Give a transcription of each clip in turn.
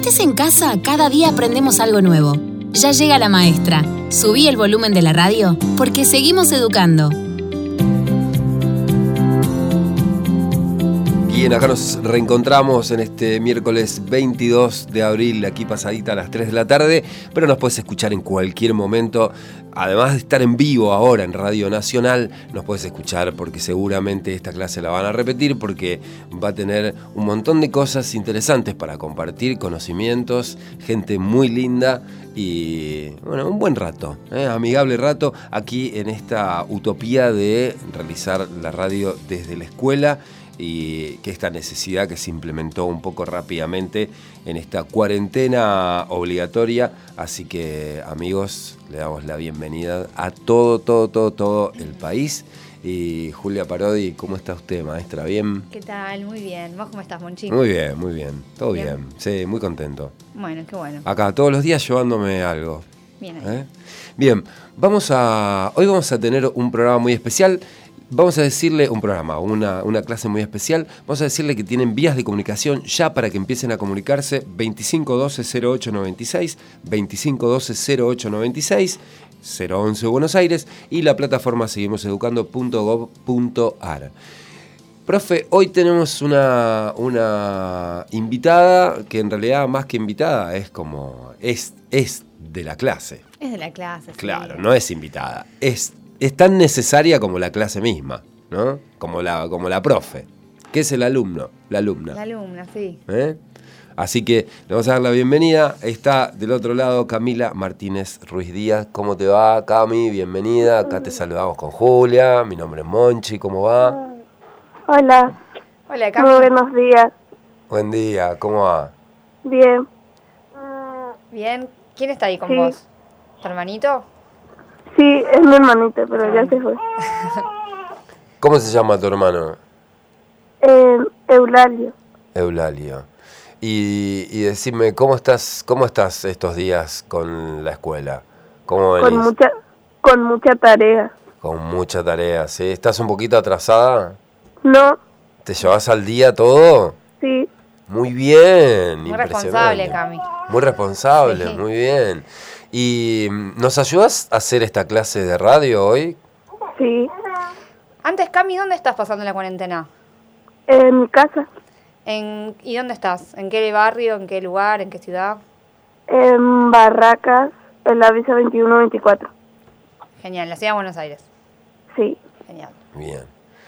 estés en casa, cada día aprendemos algo nuevo. Ya llega la maestra. Subí el volumen de la radio porque seguimos educando. Bien, acá nos reencontramos en este miércoles 22 de abril, aquí pasadita a las 3 de la tarde, pero nos puedes escuchar en cualquier momento. Además de estar en vivo ahora en Radio Nacional, nos puedes escuchar porque seguramente esta clase la van a repetir porque va a tener un montón de cosas interesantes para compartir, conocimientos, gente muy linda y bueno, un buen rato, amigable rato aquí en esta utopía de realizar la radio desde la escuela. Y que esta necesidad que se implementó un poco rápidamente en esta cuarentena obligatoria. Así que, amigos, le damos la bienvenida a todo el país. Y Julia Parodi, ¿cómo está usted, maestra? ¿Bien? ¿Qué tal? Muy bien. ¿Vos cómo estás, Monchi? Muy bien. Todo bien. Sí, muy contento. Bueno, qué bueno. Acá, todos los días llevándome algo. Bien ahí. Bien, hoy vamos a tener un programa muy especial. Vamos a decirle una clase muy especial. Vamos a decirle que tienen vías de comunicación ya para que empiecen a comunicarse. 2512-0896, 2512-0896, 011 Buenos Aires y la plataforma seguimoseducando.gov.ar. Profe, hoy tenemos una invitada que en realidad más que invitada es de la clase. Es de la clase, Claro, sí. no es invitada, es tan necesaria como la clase misma, ¿no? Como la profe, que es el alumno, la alumna. La alumna, sí. Así que le vamos a dar la bienvenida. Está del otro lado Camila Martínez Ruiz Díaz. ¿Cómo te va, Cami? Bienvenida. Acá te saludamos con Julia. Mi nombre es Monchi. ¿Cómo va? Hola. Hola, Cami. Muy buenos días. Buen día. ¿Cómo va? Bien. Bien. ¿Quién está ahí con Sí. vos? ¿Tu hermanito? Sí, es mi hermanita, pero ya se fue. ¿Cómo se llama tu hermano? Eulalio. Eulalio. Y decime, ¿cómo estás estos días con la escuela? ¿Cómo venís? Con mucha tarea. Con mucha tarea, ¿sí? ¿Estás un poquito atrasada? No, ¿Te llevas al día todo? sí. Muy bien, Muy impresionante. responsable, Cami. Muy responsable, Sí. muy bien. ¿Y nos ayudas a hacer esta clase de radio hoy? Sí. Antes, Cami, ¿dónde estás pasando la cuarentena? En mi casa. ¿Y dónde estás? ¿En qué barrio? ¿En qué lugar? ¿En qué ciudad? En Barracas, en la Visa 21-24. Genial, la ciudad de Buenos Aires. Sí. Genial. Bien.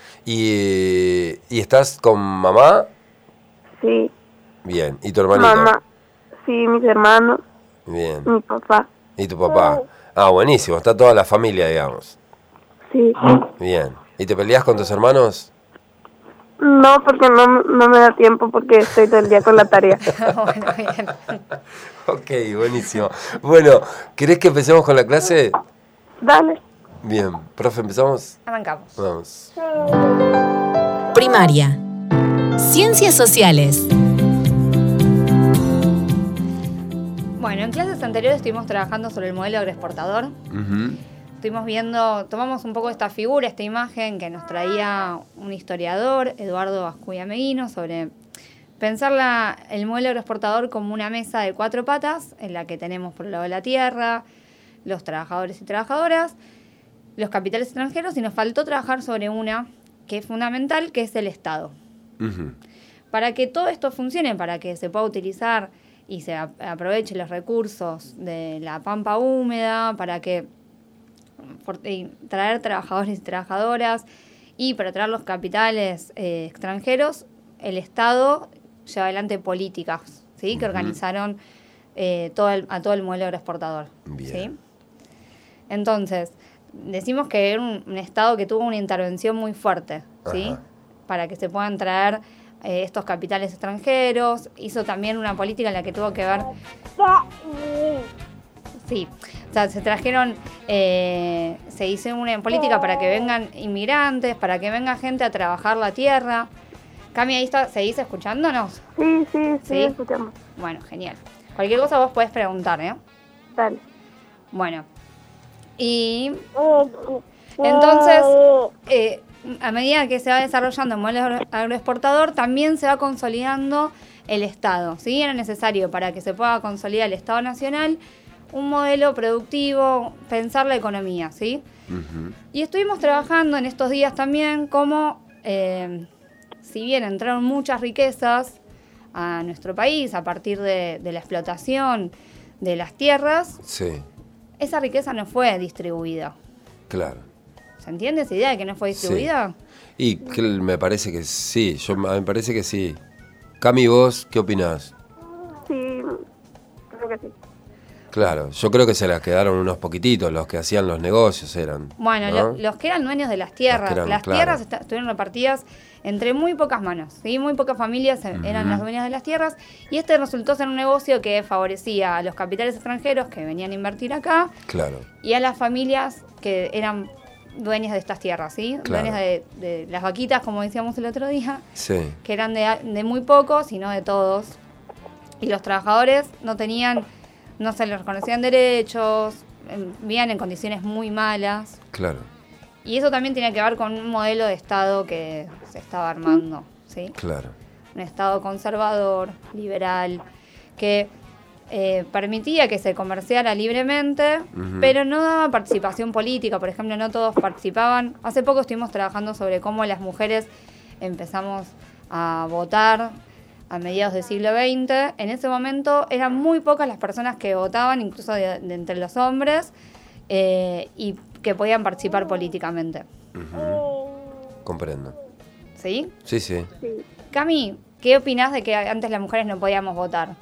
¿Y estás con mamá? Sí. Bien. ¿Y tu hermanito? Mamá. Sí, mis hermanos. Bien. Mi papá. ¿Y tu papá? Ah, buenísimo. Está toda la familia, digamos. Sí. Bien. ¿Y te peleás con tus hermanos? No, porque no me da tiempo porque estoy todo el día con la tarea. Bueno, bien. Ok, buenísimo. Bueno, ¿querés que empecemos con la clase? Dale. Bien. Profe, ¿empezamos? Arrancamos. Vamos. Primaria. Ciencias sociales. Bueno, en clases anteriores estuvimos trabajando sobre el modelo agroexportador. Ujú. Tomamos un poco esta figura, esta imagen que nos traía un historiador, Eduardo Bascuya Meguino, sobre pensar el modelo agroexportador como una mesa de 4 patas, en la que tenemos por un lado la tierra, los trabajadores y trabajadoras, los capitales extranjeros, y nos faltó trabajar sobre una que es fundamental, que es el Estado. Ujú. Para que todo esto funcione, para que se pueda utilizar y se aprovechen los recursos de la pampa húmeda, para que traer trabajadores y trabajadoras y para traer los capitales extranjeros, el Estado lleva adelante políticas, ¿sí? Que organizaron a todo el modelo agroexportador. Bien. ¿Sí? Entonces, decimos que era un Estado que tuvo una intervención muy fuerte, ¿sí? Ajá. Para que se puedan traer estos capitales extranjeros. Hizo también una política en la que tuvo que ver... Sí, o sea, se hizo una política para que vengan inmigrantes, para que venga gente a trabajar la tierra. Cami, ahí está, ¿seguís escuchándonos? Sí, ¿Sí? escuchamos. Bueno, genial. Cualquier cosa vos podés preguntar, ¿eh? Dale. Bueno, y entonces, a medida que se va desarrollando el modelo agroexportador, también se va consolidando el Estado, ¿sí? Era necesario para que se pueda consolidar el Estado Nacional un modelo productivo, pensar la economía, ¿sí? Ujú. Y estuvimos trabajando en estos días también cómo, si bien entraron muchas riquezas a nuestro país a partir de la explotación de las tierras, Sí, esa riqueza no fue distribuida. claro. ¿Se entiende esa idea de que no fue distribuida? Y que me parece que sí, me parece que sí. Cami, ¿vos qué opinás? Sí, creo que sí. Claro, yo creo que se las quedaron unos poquititos, los que hacían los negocios eran. Bueno, ¿no? los que eran dueños de las tierras, Los que eran, las claro. tierras estuvieron repartidas entre muy pocas manos, ¿sí? Muy pocas familias eran las dueñas de las tierras, y este resultó ser un negocio que favorecía a los capitales extranjeros que venían a invertir acá Claro, y a las familias que eran dueñas de estas tierras, ¿sí? Claro. Dueñas de las vaquitas, como decíamos el otro día, sí, que eran de muy pocos y no de todos. Y los trabajadores no se les reconocían derechos, vivían en condiciones muy malas. claro, Y eso también tenía que ver con un modelo de Estado que se estaba armando, ¿sí? claro, Un Estado conservador, liberal, que permitía que se comerciara libremente, Ujú. pero no daba participación política. Por ejemplo, no todos participaban. Hace poco estuvimos trabajando sobre cómo las mujeres empezamos a votar a mediados del siglo XX. En ese momento eran muy pocas las personas que votaban, incluso de entre los hombres, y que podían participar políticamente. comprendo. ¿Sí? Sí, sí. Sí, Cami, ¿qué opinás de que antes las mujeres no podíamos votar?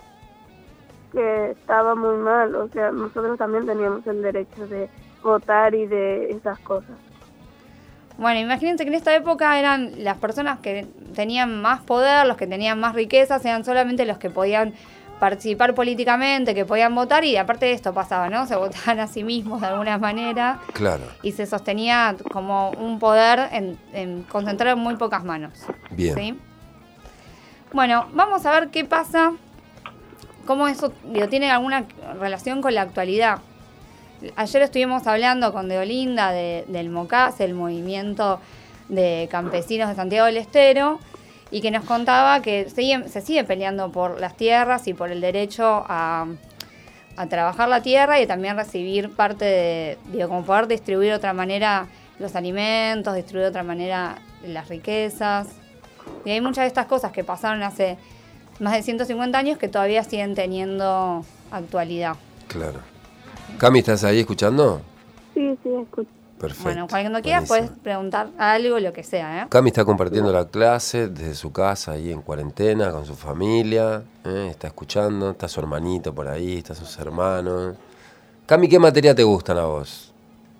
que estaba muy mal. O sea, nosotros también teníamos el derecho de votar y de esas cosas. Bueno, imagínense que en esta época eran las personas que tenían más poder, los que tenían más riquezas, eran solamente los que podían participar políticamente, que podían votar, y aparte de esto pasaba, ¿no? Se votaban a sí mismos de alguna manera Claro, y se sostenía como un poder concentrado en muy pocas manos. bien. ¿Sí? Bueno, vamos a ver qué pasa, cómo eso tiene alguna relación con la actualidad. Ayer estuvimos hablando con Deolinda del MOCAS, el movimiento de campesinos de Santiago del Estero, y que nos contaba que se sigue peleando por las tierras y por el derecho a trabajar la tierra y también recibir parte como poder distribuir de otra manera los alimentos, distribuir de otra manera las riquezas. Y hay muchas de estas cosas que pasaron hace más de 150 años que todavía siguen teniendo actualidad. Claro. Cami, ¿estás ahí escuchando? Sí, escucho. Perfecto. Bueno, cuando quieras buenísimo. puedes preguntar algo, lo que sea, ¿eh? Cami está compartiendo la clase desde su casa, ahí en cuarentena, con su familia. Está escuchando, está su hermanito por ahí, está sus hermanos. Cami, ¿qué materia te gustan a vos?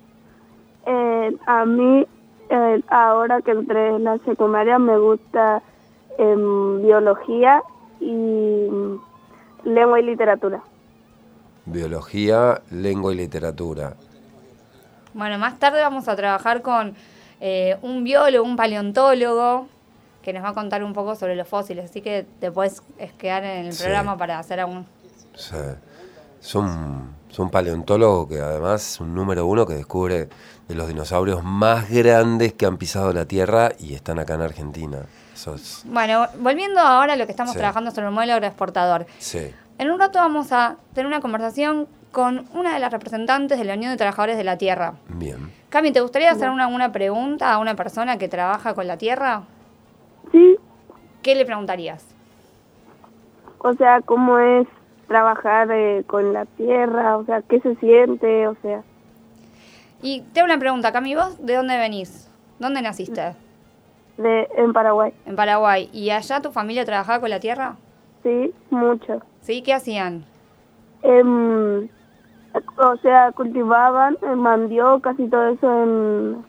A mí, ahora que entré en la secundaria, me gusta biología y lengua y literatura. Biología, lengua y literatura. Bueno, más tarde vamos a trabajar con un biólogo, un paleontólogo, que nos va a contar un poco sobre los fósiles. Así que te puedes quedar en el Sí. programa para hacer algún... O sea, son paleontólogos que además es un número uno que descubre de los dinosaurios más grandes que han pisado la Tierra y están acá en Argentina. Eso es, Bueno, volviendo ahora a lo que estamos Sí. trabajando sobre el modelo agroexportador. sí, En un rato vamos a tener una conversación con una de las representantes de la Unión de Trabajadores de la Tierra. bien. Cami, ¿te gustaría hacer una pregunta a una persona que trabaja con la tierra? Sí, ¿Qué le preguntarías? o sea, cómo es trabajar con la tierra, o sea, qué se siente, o sea, Y te hago una pregunta, Cami, ¿vos de dónde venís? ¿Dónde naciste? en Paraguay. En Paraguay. ¿Y allá tu familia trabajaba con la tierra? Sí, mucho. ¿Sí? ¿Qué hacían? O sea, cultivaban mandiocas y todo eso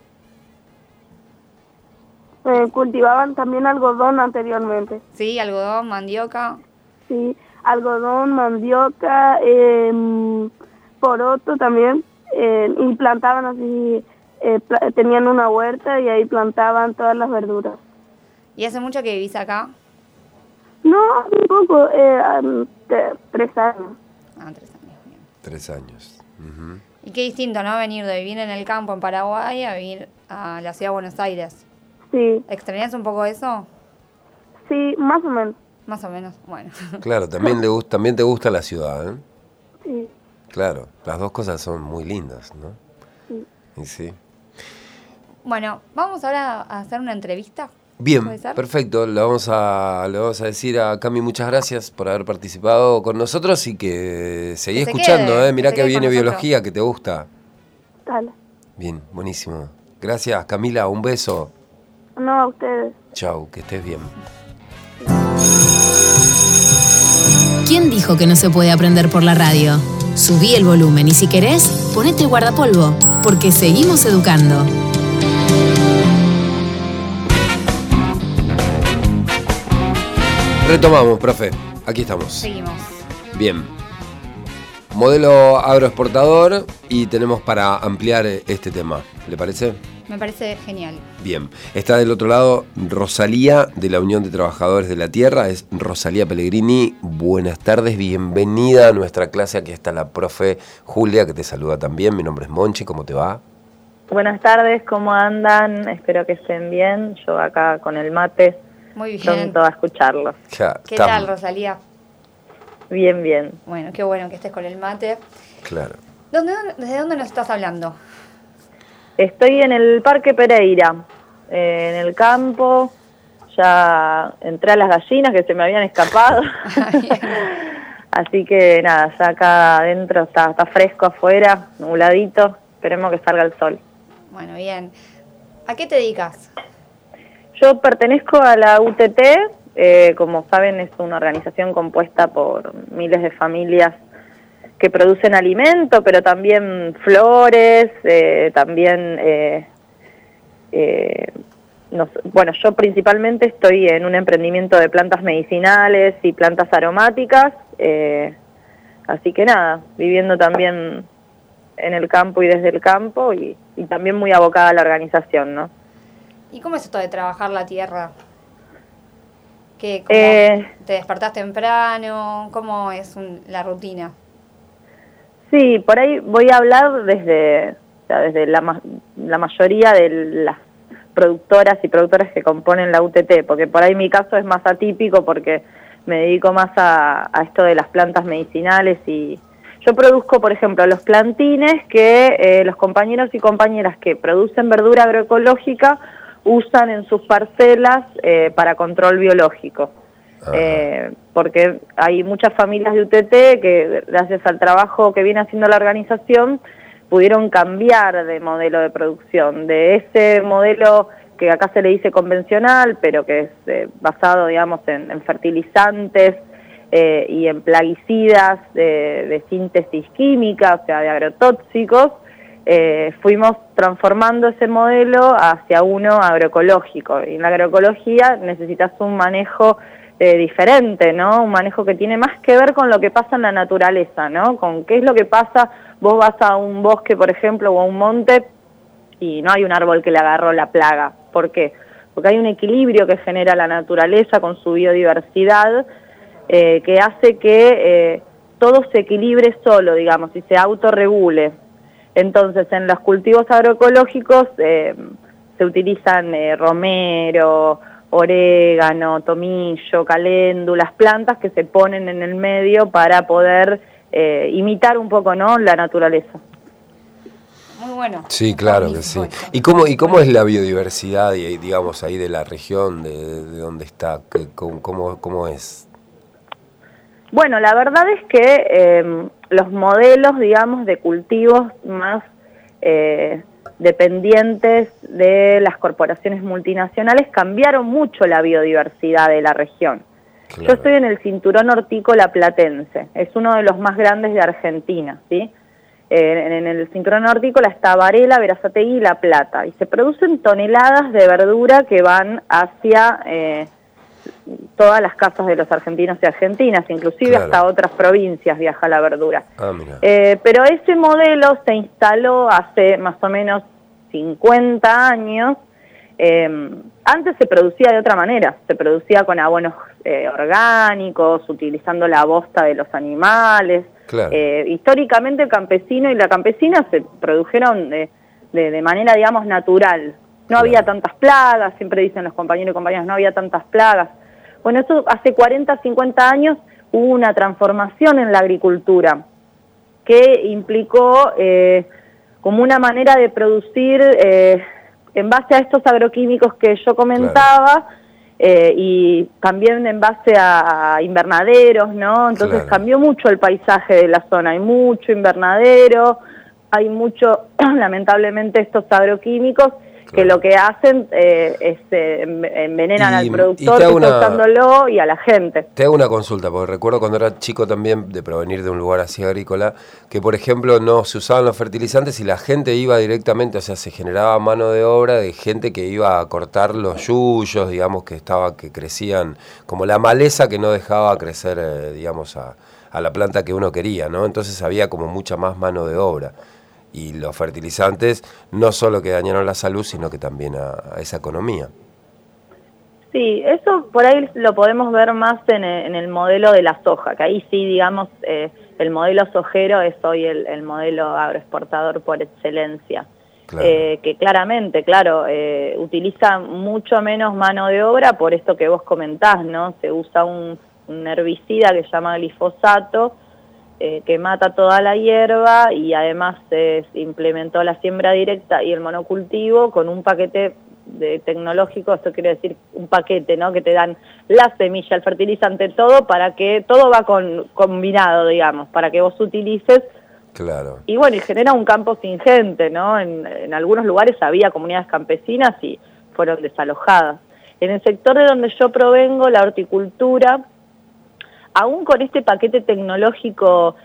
cultivaban también algodón anteriormente. ¿Sí? ¿Algodón, mandioca? Sí, algodón, mandioca, poroto también, y plantaban así, tenían una huerta y ahí plantaban todas las verduras. ¿Y hace mucho que vivís acá? No, un poco, 3 años. Ah, 3 años. Bien. 3 años. Ujú. Y qué distinto, ¿no? Venir de vivir en el campo en Paraguay a vivir a la ciudad de Buenos Aires. Sí, ¿Extrañas un poco eso? sí, más o menos. Más o menos, bueno. Claro, también te gusta la ciudad, ¿eh? Sí. Claro, las dos cosas son muy lindas, ¿no? Sí. Y sí. Bueno, vamos ahora a hacer una entrevista. Bien, ¿Puede ser? perfecto. Le vamos a decir a Cami muchas gracias por haber participado con nosotros y que seguí Que se escuchando, quede, ¿eh? Mirá que se que quede viene con nosotros. biología, que te gusta. Dale. Bien, buenísimo. Gracias, Camila, un beso. No, a ustedes. Chau, que estés bien. ¿Quién dijo que no se puede aprender por la radio? Subí el volumen y si querés, ponete guardapolvo, porque seguimos educando. Retomamos, profe. Aquí estamos. Seguimos. Bien. Modelo agroexportador y tenemos para ampliar este tema. ¿Le parece? Me parece genial. Bien. Está del otro lado Rosalía de la Unión de Trabajadores de la Tierra. Es Rosalía Pellegrini. Buenas tardes, bienvenida a nuestra clase. Aquí está la profe Julia que te saluda también. Mi nombre es Monchi. ¿Cómo te va? Buenas tardes, ¿cómo andan? Espero que estén bien. Yo acá con el mate, Muy bien. pronto a escucharlos. Ya, ¿Qué tal, Rosalía? Bien, bien. Bueno, qué bueno que estés con el mate. Claro. ¿Desde dónde nos estás hablando? Estoy en el Parque Pereira, en el campo. Ya entré a las gallinas que se me habían escapado. Así que nada, ya acá adentro está fresco afuera, nubladito. Esperemos que salga el sol. Bueno, bien. ¿A qué te dedicas? Yo pertenezco a la UTT, como saben es una organización compuesta por miles de familias que producen alimento, pero también flores, también, bueno, yo principalmente estoy en un emprendimiento de plantas medicinales y plantas aromáticas, así que nada, viviendo también en el campo y desde el campo y también muy abocada a la organización, ¿no? ¿Y cómo es esto de trabajar la tierra? ¿Qué, ¿Te despertás temprano? ¿Cómo es la rutina? Sí, por ahí voy a hablar desde la mayoría de las productoras y productores que componen la UTT, porque por ahí mi caso es más atípico porque me dedico más a esto de las plantas medicinales y yo produzco, por ejemplo, los plantines que los compañeros y compañeras que producen verdura agroecológica usan en sus parcelas para control biológico. Porque hay muchas familias de UTT que gracias al trabajo que viene haciendo la organización pudieron cambiar de modelo de producción, de ese modelo que acá se le dice convencional, pero que es basado, digamos, en fertilizantes y en plaguicidas de síntesis química, o sea, de agrotóxicos. Fuimos transformando ese modelo hacia uno agroecológico. Y en la agroecología necesitas un manejo diferente, ¿no? Un manejo que tiene más que ver con lo que pasa en la naturaleza, ¿no? Con qué es lo que pasa, vos vas a un bosque, por ejemplo, o a un monte, y no hay un árbol que le agarró la plaga. ¿Por qué? Porque hay un equilibrio que genera la naturaleza con su biodiversidad, que hace que todo se equilibre solo, digamos, y se autorregule. Entonces, en los cultivos agroecológicos se utilizan romero, orégano, tomillo, caléndulas, plantas que se ponen en el medio para poder imitar un poco, ¿no?, la naturaleza. Muy bueno. Sí, claro que sí. ¿Y cómo es la biodiversidad, digamos, ahí de la región, de dónde está? ¿Cómo es? Bueno, la verdad es que los modelos, digamos, de cultivos más dependientes de las corporaciones multinacionales cambiaron mucho la biodiversidad de la región. Claro. Yo estoy en el cinturón hortícola platense, es uno de los más grandes de Argentina, ¿sí? En el cinturón hortícola está Varela, Berazategui y La Plata, y se producen toneladas de verdura que van hacia todas las casas de los argentinos y argentinas, inclusive claro, hasta otras provincias viaja la verdura. Pero ese modelo se instaló hace más o menos 50 años. Antes se producía de otra manera, se producía con abonos orgánicos, utilizando la bosta de los animales. Claro. Históricamente el campesino y la campesina se produjeron de manera, digamos, natural. No había tantas plagas, siempre dicen los compañeros y compañeras, no había tantas plagas. Bueno, eso hace 40, 50 años hubo una transformación en la agricultura que implicó como una manera de producir en base a estos agroquímicos que yo comentaba, y también en base a invernaderos, ¿no? Entonces cambió mucho el paisaje de la zona, hay mucho invernadero, hay mucho, lamentablemente, estos agroquímicos que lo que hacen es envenenan al productor que está usándolo y a la gente. Te hago una consulta, porque recuerdo cuando era chico también, de provenir de un lugar así agrícola, que por ejemplo no se usaban los fertilizantes y la gente iba directamente, o sea, se generaba mano de obra de gente que iba a cortar los yuyos, digamos, que crecían, como la maleza que no dejaba crecer, digamos, a la planta que uno quería, ¿no? Entonces había como mucha más mano de obra. Y los fertilizantes no solo que dañaron la salud, sino que también a esa economía. Sí, eso por ahí lo podemos ver más en el modelo de la soja, que ahí sí, digamos, el modelo sojero es hoy el modelo agroexportador por excelencia. Claro. Que claramente, claro, utiliza mucho menos mano de obra por esto que vos comentás, ¿no? Se usa un herbicida que se llama glifosato, que mata toda la hierba, y además se implementó la siembra directa y el monocultivo con un paquete tecnológico. Esto quiere decir un paquete, ¿no? Que te dan la semilla, el fertilizante, todo, para que todo va combinado, digamos, para que vos utilices. Claro. Y bueno, y genera un campo sin gente, ¿no? En algunos lugares había comunidades campesinas y fueron desalojadas. En el sector de donde yo provengo, la horticultura, aún con este paquete tecnológico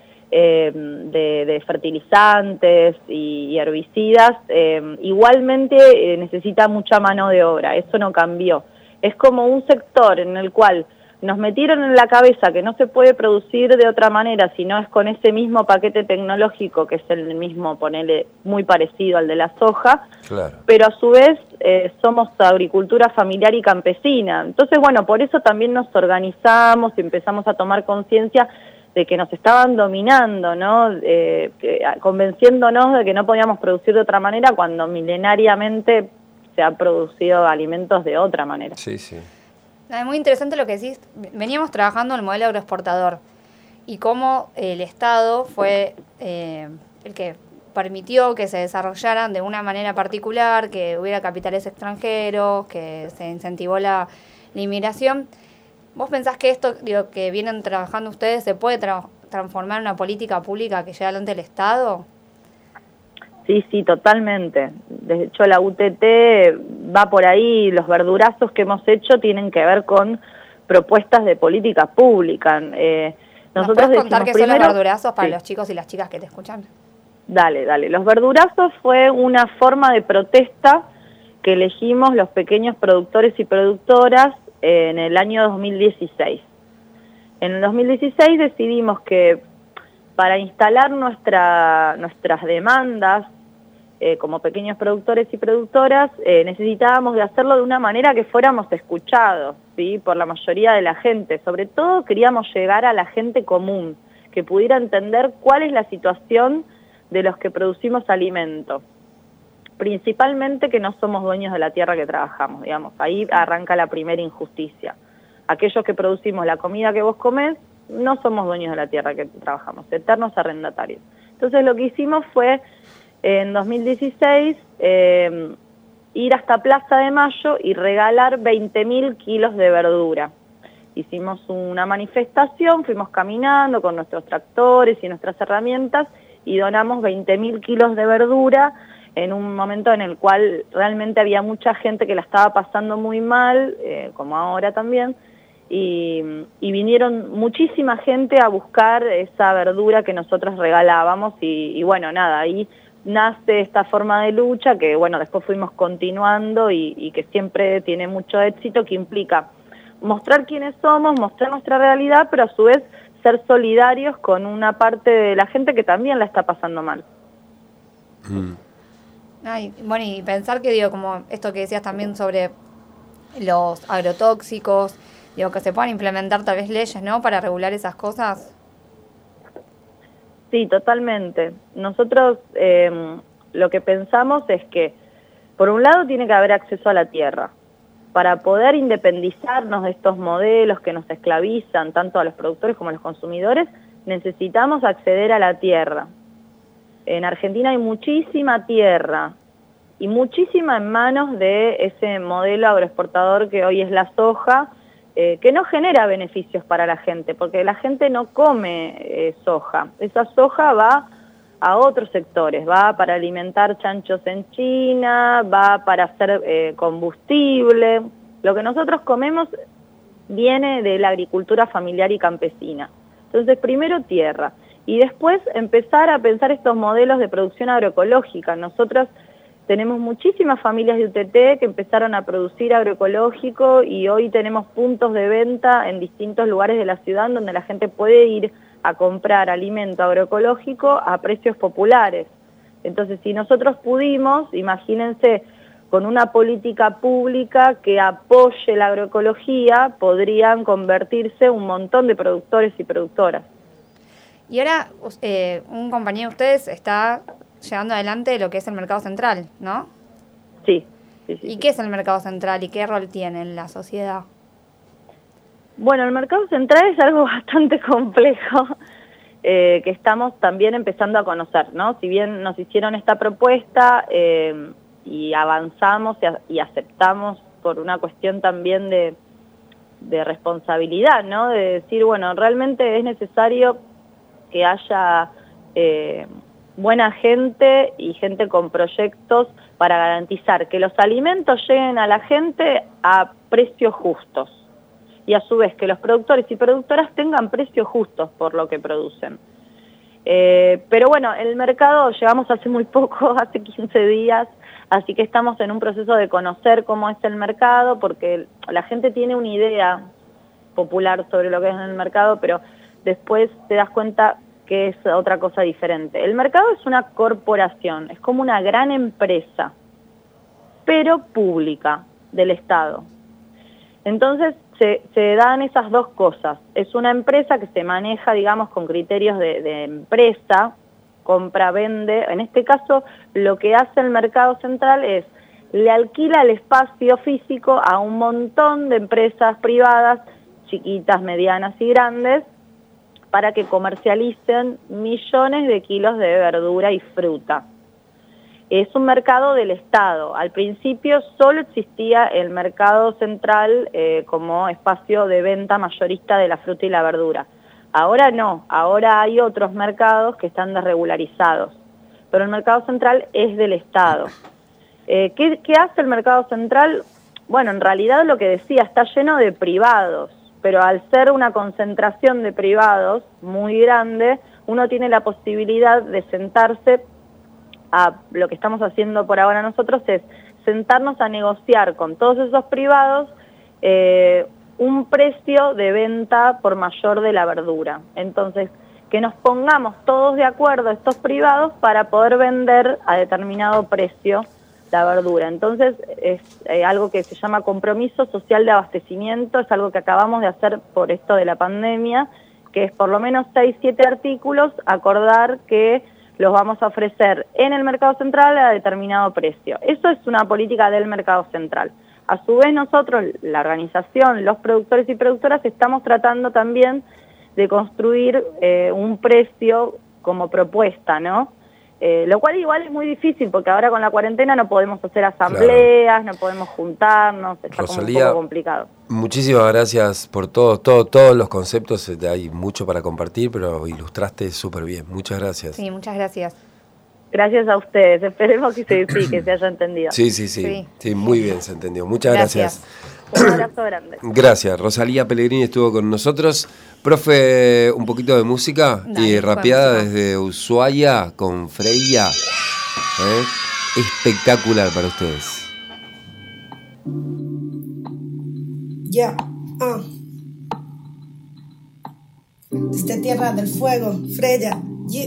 de fertilizantes y herbicidas, igualmente necesita mucha mano de obra, eso no cambió. Es como un sector en el cual nos metieron en la cabeza que no se puede producir de otra manera, sino es con ese mismo paquete tecnológico, que es el mismo, ponele, muy parecido al de la soja, claro. Pero a su vez somos agricultura familiar y campesina. Entonces, bueno, por eso también nos organizamos y empezamos a tomar conciencia de que nos estaban dominando, ¿no? Convenciéndonos de que no podíamos producir de otra manera cuando milenariamente se han producido alimentos de otra manera. Sí, sí. Es muy interesante lo que decís. Veníamos trabajando en el modelo agroexportador y cómo el Estado fue el que permitió que se desarrollaran de una manera particular, que hubiera capitales extranjeros, que se incentivó la inmigración. ¿Vos pensás que esto, digo, que vienen trabajando ustedes, se puede transformar en una política pública que lleve adelante el Estado? Sí, sí, totalmente. De hecho, la UTT va por ahí. Los verdurazos que hemos hecho tienen que ver con propuestas de política pública. ¿Nos puedes contar qué son los verdurazos para los chicos y las chicas que te escuchan? Dale, dale. Los verdurazos fue una forma de protesta que elegimos los pequeños productores y productoras en el año 2016. En el 2016 decidimos que para instalar nuestras demandas como pequeños productores y productoras, necesitábamos de hacerlo de una manera que fuéramos escuchados, ¿sí? Por la mayoría de la gente. Sobre todo queríamos llegar a la gente común, que pudiera entender cuál es la situación de los que producimos alimento. Principalmente que no somos dueños de la tierra que trabajamos, digamos. Ahí arranca la primera injusticia. Aquellos que producimos la comida que vos comés, no somos dueños de la tierra que trabajamos, eternos arrendatarios. Entonces lo que hicimos fue, en 2016, ir hasta Plaza de Mayo y regalar 20.000 kilos de verdura. Hicimos una manifestación, fuimos caminando con nuestros tractores y nuestras herramientas y donamos 20.000 kilos de verdura en un momento en el cual realmente había mucha gente que la estaba pasando muy mal, como ahora también, y vinieron muchísima gente a buscar esa verdura que nosotros regalábamos y bueno, nada, ahí nace esta forma de lucha que bueno, después fuimos continuando y que siempre tiene mucho éxito, que implica mostrar quiénes somos, mostrar nuestra realidad, pero a su vez ser solidarios con una parte de la gente que también la está pasando mal. Ay, bueno, y pensar que, digo, como esto que decías también sobre los agrotóxicos, digo, que se puedan implementar tal vez leyes, ¿no?, para regular esas cosas. Sí, totalmente. Nosotros lo que pensamos es que, por un lado, tiene que haber acceso a la tierra. para poder independizarnos de estos modelos que nos esclavizan tanto a los productores como a los consumidores, necesitamos acceder a la tierra. En Argentina hay muchísima tierra y muchísima en manos de ese modelo agroexportador que hoy es la soja, que no genera beneficios para la gente, porque la gente no come soja. Esa soja va a otros sectores, va para alimentar chanchos en China, va para hacer combustible. Lo que nosotros comemos viene de la agricultura familiar y campesina. Entonces, primero tierra, y después empezar a pensar estos modelos de producción agroecológica. Nosotras tenemos muchísimas familias de UTT que empezaron a producir agroecológico y hoy tenemos puntos de venta en distintos lugares de la ciudad donde la gente puede ir a comprar alimento agroecológico a precios populares. Entonces, si nosotros pudimos, imagínense, con una política pública que apoye la agroecología, podrían convertirse un montón de productores y productoras. Y ahora un compañero de ustedes está llevando adelante lo que es el mercado central, ¿no? Sí. ¿Y qué es el mercado central y qué rol tiene en la sociedad? Bueno, el mercado central es algo bastante complejo que estamos también empezando a conocer, ¿no? Si bien nos hicieron esta propuesta y avanzamos y aceptamos por una cuestión también de responsabilidad, ¿no? De decir, bueno, realmente es necesario que haya buena gente y gente con proyectos para garantizar que los alimentos lleguen a la gente a precios justos y a su vez que los productores y productoras tengan precios justos por lo que producen. Pero bueno, el mercado llegamos hace muy poco, hace 15 días, así que estamos en un proceso de conocer cómo es el mercado, porque la gente tiene una idea popular sobre lo que es el mercado, pero después te das cuenta que es otra cosa diferente. El mercado es una corporación, es como una gran empresa, pero pública, del Estado. Entonces se dan esas dos cosas. Es una empresa que se maneja, digamos, con criterios de empresa, compra, vende. En este caso, lo que hace el mercado central es, le alquila el espacio físico a un montón de empresas privadas, chiquitas, medianas y grandes, para que comercialicen millones de kilos de verdura y fruta. Es un mercado del Estado. Al principio solo existía el mercado central como espacio de venta mayorista de la fruta y la verdura. Ahora no, ahora hay otros mercados que están desregularizados, pero el mercado central es del Estado. ¿Qué hace el mercado central? Bueno, en realidad lo que decía, está lleno de privados, pero al ser una concentración de privados muy grande, uno tiene la posibilidad de sentarse lo que estamos haciendo por ahora nosotros es sentarnos a negociar con todos esos privados un precio de venta por mayor de la verdura. Entonces, que nos pongamos todos de acuerdo, estos privados, para poder vender a determinado precio la verdura. Entonces, es algo que se llama compromiso social de abastecimiento, es algo que acabamos de hacer por esto de la pandemia, que es por lo menos 6, 7 artículos, acordar que los vamos a ofrecer en el mercado central a determinado precio. Eso es una política del mercado central. A su vez nosotros, la organización, los productores y productoras, estamos tratando también de construir un precio como propuesta, ¿no? Lo cual igual es muy difícil porque ahora con la cuarentena no podemos hacer asambleas, no podemos juntarnos, está Rosalía, como un poco complicado. Muchísimas gracias por todos los conceptos, hay mucho para compartir, pero ilustraste súper bien, muchas gracias. Sí, muchas gracias. Gracias a ustedes, esperemos que que se haya entendido. Sí, muy bien se entendió, muchas gracias. Un abrazo grande. Gracias, Rosalía Pellegrini estuvo con nosotros. Profe, un poquito de música. Dale, y rapeada desde Ushuaia con Freya. Espectacular para ustedes. Ya, Desde Tierra del Fuego, Freya, yeah.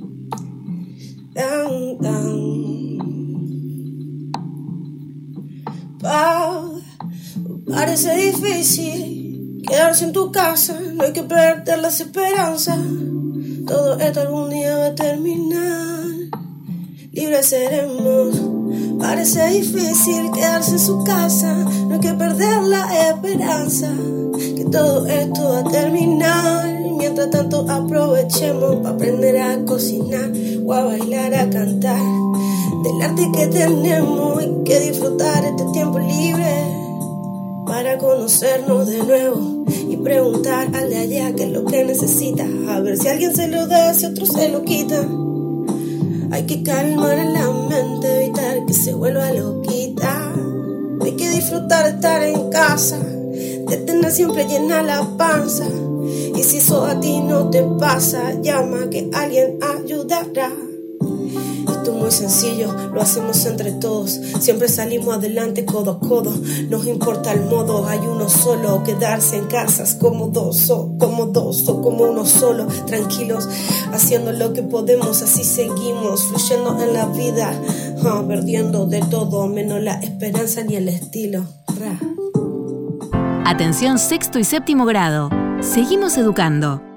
Parece difícil quedarse en tu casa, no hay que perder las esperanzas. Todo esto algún día va a terminar. Libres seremos, Parece difícil quedarse en su casa, no hay que perder la esperanza, que todo esto va a terminar. Mientras tanto aprovechemos para aprender a cocinar o a bailar, a cantar del arte que tenemos. Hay que disfrutar este tiempo libre para conocernos de nuevo y preguntar al de allá qué es lo que necesita, a ver si alguien se lo da, si otro se lo quita. Hay que calmar la mente, evitar que se vuelva loquita. Hay que disfrutar de estar en casa, de tener siempre llena la panza. Y si eso a ti no te pasa, llama que alguien ayudará. Esto es muy sencillo, lo hacemos entre todos. Siempre salimos adelante codo a codo. Nos importa el modo, hay uno solo. Quedarse en casas como dos o como uno solo. Tranquilos, haciendo lo que podemos, así seguimos fluyendo en la vida, perdiendo de todo, menos la esperanza ni el estilo. Atención sexto y séptimo grado. Seguimos educando.